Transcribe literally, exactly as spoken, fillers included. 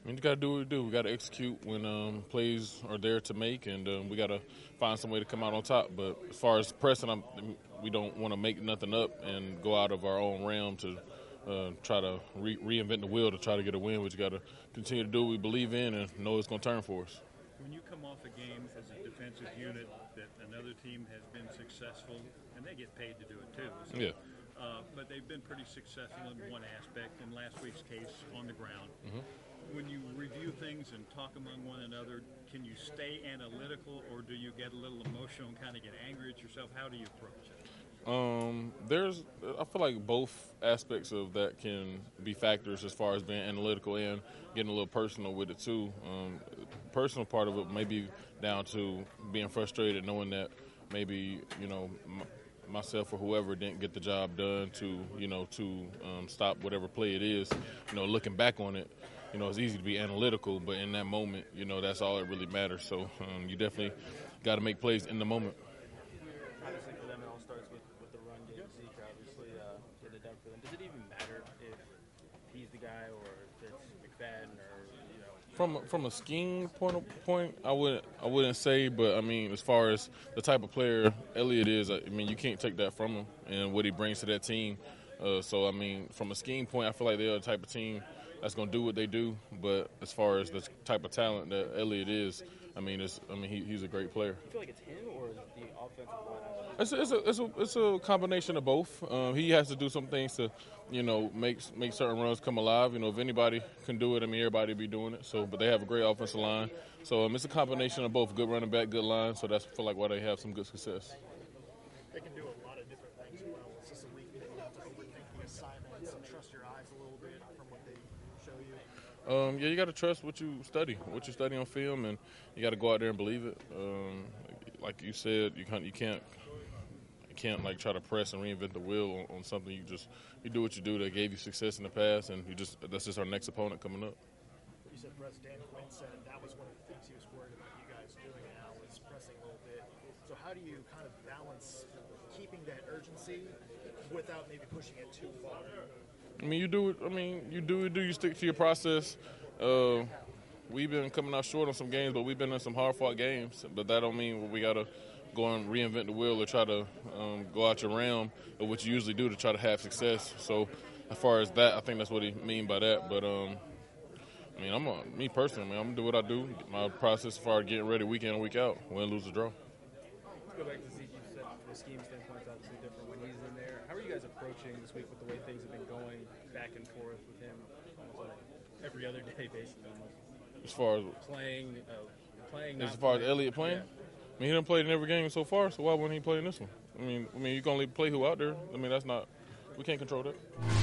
I mean, you got to do what we do. We got to execute when um, plays are there to make, and um, we got to find some way to come out on top. But as far as pressing, I'm, we don't want to make nothing up and go out of our own realm to uh, try to re- reinvent the wheel to try to get a win. We just got to continue to do what we believe in and know it's going to turn for us. When you come off a game as a defensive unit that another team has been successful, and they get paid to do it too. So, yeah. Uh, but they've been pretty successful in one aspect. In last week's case, on the ground. Mm-hmm. When you review things and talk among one another, can you stay analytical, or do you get a little emotional and kind of get angry at yourself? How do you approach it? Um, there's, I feel like both aspects of that can be factors as far as being analytical and getting a little personal with it too. Um, personal part of it may be down to being frustrated, knowing that maybe, you know, m- myself or whoever didn't get the job done to, you know, to um, stop whatever play it is. You know, looking back on it, you know, it's easy to be analytical, but in that moment, you know, that's all that really matters. So um, you definitely got to make plays in the moment. Obviously, for them, it all starts with, with the run game. Zeke, obviously, uh, get it done for them. Does it even matter if he's the guy or if it's McFadden or, you know? From from a scheme point of, point, I wouldn't I wouldn't say, but I mean, as far as the type of player Elliott is, I mean, you can't take that from him and what he brings to that team. Uh, so I mean, from a scheme point, I feel like they're the type of team that's going to do what they do. But as far as the type of talent that Elliott is, I mean, it's I mean, he, he's a great player. You feel like it's him or is it the offensive line? It's a, it's a, it's a, it's a combination of both. Um, he has to do some things to, you know, make make certain runs come alive. You know, if anybody can do it, I mean, everybody be doing it. So, but they have a great offensive line. So um, it's a combination of both. Good running back, good line. So that's I feel like why they have some good success. They can do a lot of different things well. It's just a week that you have to overthink the assignments and trust your eyes a little bit from what they show you. Um, yeah, you got to trust what you study, what you study on film, and you got to go out there and believe it. Um, like you said, you can't, you can't, you can't like try to press and reinvent the wheel on, on something. You just you do what you do that gave you success in the past, and you just that's just our next opponent coming up. You said Press Dan Quinn said that was one of the things he was worried about you guys doing now was pressing a little bit. So how do you kind of balance keeping that urgency without maybe pushing it too far? I mean, you do it. I mean, you do it. Do you stick to your process? Uh, we've been coming out short on some games, but we've been in some hard-fought games. But that don't mean we got to go and reinvent the wheel or try to um, go out your realm of what you usually do to try to have success. So, as far as that, I think that's what he mean by that. But um, I mean, I'm a, me personally, I mean, I'm gonna do what I do. My process as far as getting ready week in and week out, win, lose, or draw. Let's go back to Zeke. You said the scheme standpoint is obviously different when he's in there. How are you guys approaching this week with the way things have been going back and forth with him almost like every other day, basically? Almost. As far as Playing, uh, playing. as not far as playing. Elliott playing, Yeah. I mean, he done played in every game so far, so why wouldn't he play in this one? I mean, I mean, you can only play who out there. I mean, that's not we can't control that.